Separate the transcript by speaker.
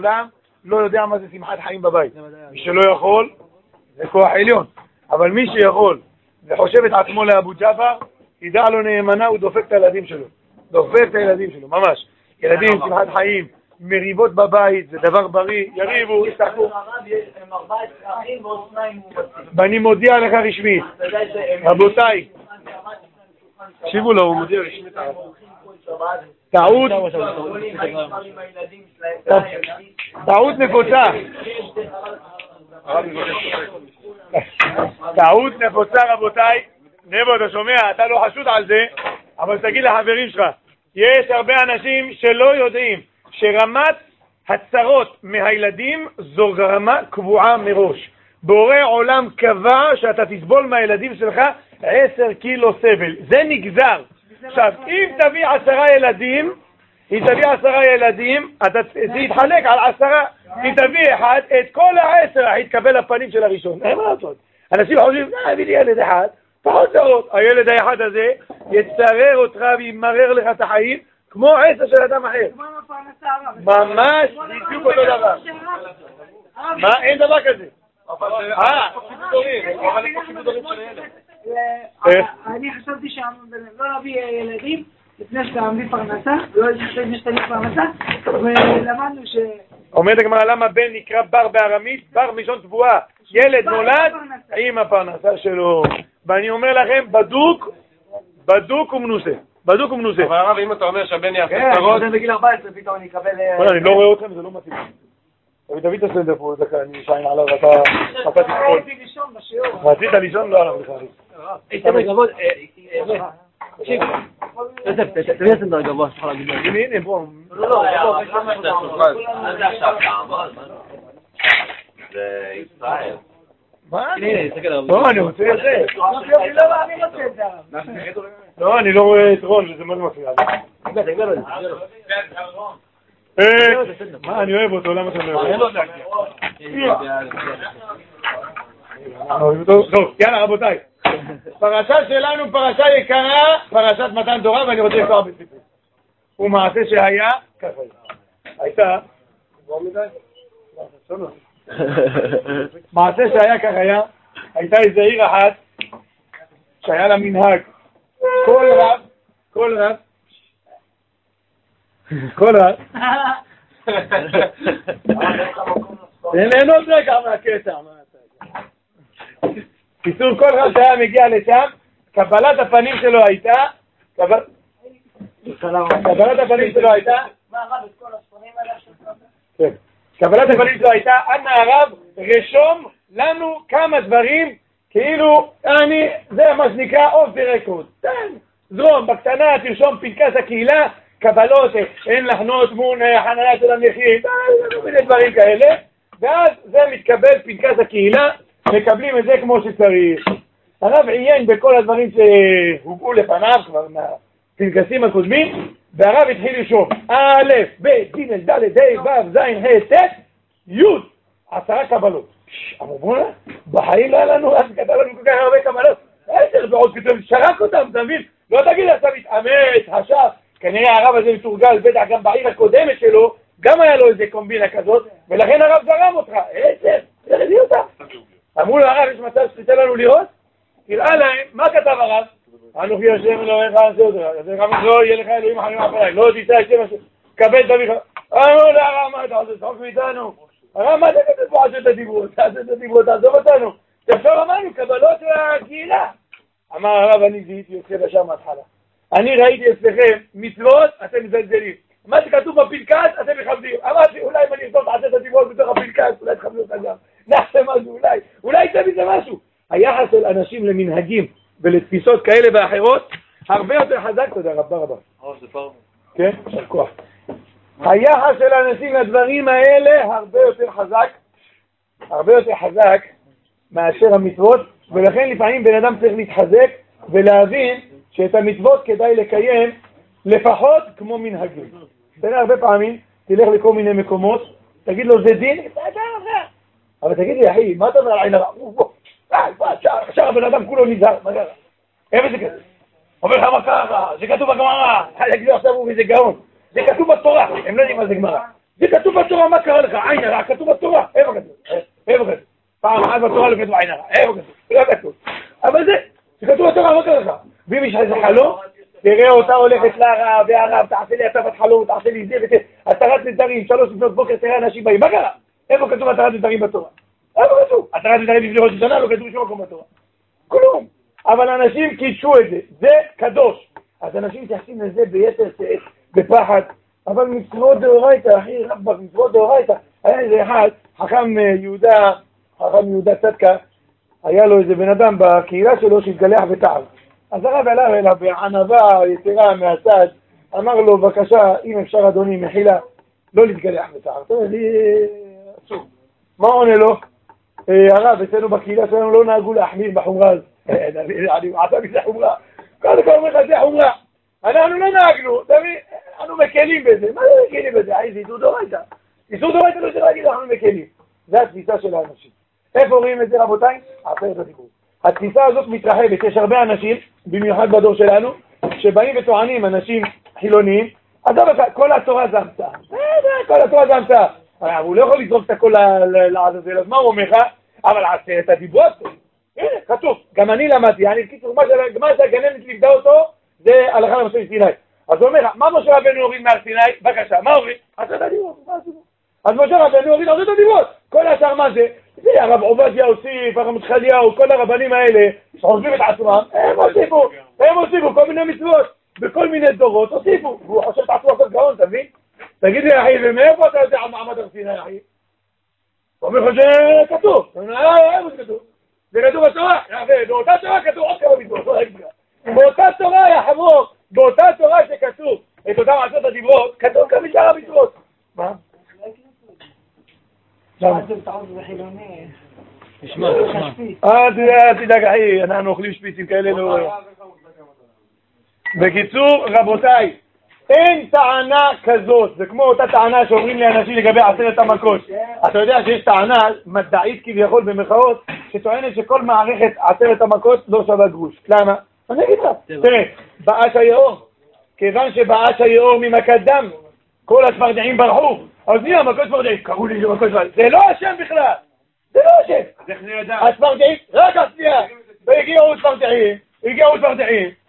Speaker 1: העולם לא יודע מה זה שמחת חיים בבית. מי שלא יכול, זה כוח עליון. אבל מי שיכול וחושב את עצמו לאבו ג'אפר, ידע לו נאמנה, הוא דופק את הילדים שלו. דופק את הילדים שלו, ממש. ילדים, שמחת חיים, מריבות בבית, זה דבר בריא, יריבו, יסתכלו. ואני מודיע לך רשמית, רבותיי, תקשיבו לו, הוא מודיע רשמית. טעות נפוצה. טעות נפוצה, רבותיי. נבו, אתה שומע? אתה לא חשוד על זה, אבל תגיד לחברים שלך, יש הרבה אנשים שלא יודעים שרמת הצרות מהילדים זו רמה קבועה מראש. בורא עולם קבע שאתה תסבול מהילדים שלך 10 קילו סבל. זה נגזר. עכשיו, אם תביא 10 ילדים, זה יתחלק על 10. אם תביא אחד, את כל 10 יתקבל הפנים של הראשון. אין מה לעשות. אנשים חושבים, הביא לי ילד אחד, פחות זרות. הילד האחד הזה יצרר אותך וימרר לך את החיים, כמו 10 של אדם אחר. ממש בדיוק אותו דבר. מה? אין דבר כזה.
Speaker 2: אני חשבתי שלא להביא ילדים לפני שאתה מביא פרנסה, לא לפני שאתה מביא פרנסה, ולמדנו ש...
Speaker 1: אומרת הגמרא, למה בן נקרא בר בארמית? בר מלשון תבואה. ילד נולד עם הפרנסה שלו. ואני אומר לכם, בדוק ומנוסה. בדוק ומנוסה.
Speaker 3: אבל הרב, אם אתה אומר שהבן יעשה צרות...
Speaker 2: כן, בגיל 14 פתאום אני אקבל...
Speaker 1: אני לא רואה אתכם, זה לא מתאים. תביא את הסנדר פה, אני שיין עליו, אתה תתפול. רצית לישון? לא עליו בכלל.
Speaker 4: איתן גבוה, תקשיב, יוסף, תביא הסנדר גבוה, שתוכל להגיד לי.
Speaker 1: הנה, בוא.
Speaker 4: לא,
Speaker 3: זה ישראל.
Speaker 1: מה?
Speaker 4: הנה, תסתכל עליו.
Speaker 1: לא, אני רוצה את זה. לא, אני לא רואה את רון, וזה מאוד מפריע.
Speaker 4: תגבר לו.
Speaker 1: מה, אני אוהב אותו, למה אתה לא אוהב? טוב, יאללה רבותיי. פרשה שלנו, פרשה יקרה, פרשת מתן תורה, ואני רוצה לקרוא בסיפור. ומעשה שהיה, ככה הייתה, מעשה שהיה כך היה, הייתה איזו עיר אחת שהיה לה מנהג. כל רב אין עוד רגע מהקטע. קיצור, כל רב שהיה מגיע לשם, קבלת הפנים שלו הייתה, קבלת הפנים שלו הייתה, אנא הרב, רשום לנו כמה דברים, כאילו, זה מה שנקרא אוף דה רקורד. זרום, בקטנה, תרשום פנקס הקהילה, קבלות, אין לחנות מון חניה של הנכים, מיני דברים כאלה, ואז זה מתקבל פנקס הקהילה, מקבלים את זה כמו שצריך. הרב עיין בכל הדברים שהובאו לפניו כבר מהפנקסים הקודמים, והרב התחיל לשאול, א', ב', ג', ד', ה', ו', ז', ה', ט', י', 10 קבלות. אמרו, בחיים לא היה לנו, אז כתב לנו כל כך הרבה קבלות. 10 ועוד פתאום שרק אותם, אתה מבין? לא תגיד, אתה מתאמץ, חשב. כנראה הרב הזה מתורגל, בטח גם בעיר הקודמת שלו, גם היה לו איזה קומבינה כזאת, ולכן הרב זרם אותך. 10, זה רזי אותה. אמרו לו, הרב, יש מצב שתיתן לנו לראות? תראה להם, מה כתב הרב? אנוכי השם אלוהיך עשה אותך, לא יהיה לך אלוהים אחרים אחריי, לא תישא השם השם, קבל את אביך. אמרו לו, הרב, מה אתה עושה? צחוק מאיתנו. הרב, מה אתה כתב פה עשה את הדיברות? תעשה את הדיברות, תעזוב אותנו. תפשר אמרנו, קבלות של הקהילה. אמר הרב, אני זיהיתי יוצא לשם מההתחלה. אני ראיתי אצלכם מצוות, אתם מזלזלים. מה שכתוב בפנקס, אתם מכבדים. אמרתי, אולי אם אני אכתוב עשה את הדיברות בתוך הפנקס, אולי תכבדו אותה גם. נעשה משהו, אולי יצא מזה משהו. היחס של אנשים למנהגים ולתפיסות כאלה ואחרות, הרבה יותר חזק, תודה רבה. כן, של כוח. היחס של אנשים לדברים האלה הרבה יותר חזק מאשר המצוות, ולכן לפעמים בן אדם צריך להתחזק ולהבין שאת המצוות כדאי לקיים לפחות כמו מנהגים. תראה, הרבה פעמים תלך לכל מיני מקומות, תגיד לו זה דין, אבל תגיד לי אחי, מה אתה אומר על עין הרע? עכשיו הבן אדם כולו נזהר, מה קרה? איפה זה כזה? אומר לך מה קרה? זה כתוב בגמרא, יגיד לו עכשיו הוא איזה גאון, זה כתוב בתורה, הם לא יודעים מה זה גמרא. זה כתוב בתורה, מה קרה לך? עין הרע, כתוב בתורה. איפה כתוב? איפה כתוב? פעם אחת בתורה לא כתוב עין הרע. איפה כתוב? לא כתוב. אבל זה כתוב בתורה, מה קרה לך? ואם יש איזה חלום, תראה אותה הולכת לרב, והרב תעשה לי הצבת חלום, תעשה לי זה וזה, התרת נדרים, 3 לפנות בוקר, תראה אנשים באים. מה קרה? איפה כתוב התרת נדרים בתורה? איפה כתוב? התרת נדרים לפני ראש השנה לא כתוב שום מקום בתורה. כלום. אבל אנשים קידשו את זה. זה קדוש. אז אנשים מתייחסים לזה ביתר שאת, בפחד. אבל מצוות דאורייתא, אחי רבא, מצוות דאורייתא. היה איזה אחד, חכם יהודה צדקה, היה לו איזה בן אדם בקהילה שלו שהתגלח בתער. אז הרב אליו בענווה יתרה מהצד, אמר לו, בבקשה, אם אפשר אדוני, מחילה, לא להתגלח בתער. אתה יודע, לי אסור. מה עונה לו? הרב, אצלנו בקהילה שלנו לא נהגו להחמיר בחומרה הזאת. אני מעשה מזה חומרה. קודם כל אומר לך, זה חומרה. אנחנו לא נהגנו, אנחנו מקלים בזה. מה זה מקלים בזה? זה איסור דאורייתא. איסור דאורייתא לא צריך להגיד, אנחנו מקלים. זה התפיסה של האנשים. איפה רואים את זה, רבותיי? עשרת הדיברות. התפיסה הזאת מתרחבת. יש הרבה אנשים, במיוחד בדור שלנו, שבאים וטוענים, אנשים חילוניים, אז כל התורה זה המצאה. כל התורה זה המצאה. הוא לא יכול לזרוק את הכל לעזאזל, אז מה הוא אומר לך? אבל עשרת הדיברות, הנה, כתוב, גם אני למדתי, אני קיצור, מה שהגננת לימדה אותו, זה הלכה למשה מסיני. אז הוא אומר, מה משה רבנו הוריד מהר סיני? בבקשה, מה הוריד? עשרת הדיברות, מה עשו? אז משה רבנו הוריד עשרת הדיברות, כל השאר מה זה? זה הרב עובדיה הוסיף, הרב חזקיהו, כל הרבנים האלה, שחושבים את עצמם, הם הוסיפו כל מיני מצוות, בכל מיני דורות, הוסיפו, והוא חושב את עצמו עשת גאון, אתה מבין? תגיד לי אחי, ומאיפה אתה יודע על מעמד הר סיני אחי? הוא אומר לך שזה כתוב, איפה זה כתוב? זה כתוב בתורה, באותה תורה כתוב עוד כמה מצוות, באותה תורה יא חמור, באותה תורה שכתוב את אותם עשרת הדיברות, כתוב גם משאר המצוות. מה? למה?
Speaker 4: תשמע.
Speaker 1: תדאג אחי, אנחנו אוכלים שפיצים כאלה לא... בקיצור, רבותיי, אין טענה כזאת, זה כמו אותה טענה שאומרים לאנשים לגבי 10 המכות. אתה יודע שיש טענה מדעית כביכול במרכאות, שטוענת שכל מערכת 10 המכות לא שווה גרוש. למה? אני אגיד לך, תראה, באש היאור, כיוון שבאש היאור ממכת דם, כל הצפרדעים ברחו, אז נהיה מכות צפרדעים, קראו לי מכות צפרדעים, זה לא השם בכלל, זה לא השם. הצפרדעים, רק השנייה, והגיעו צפרדעים,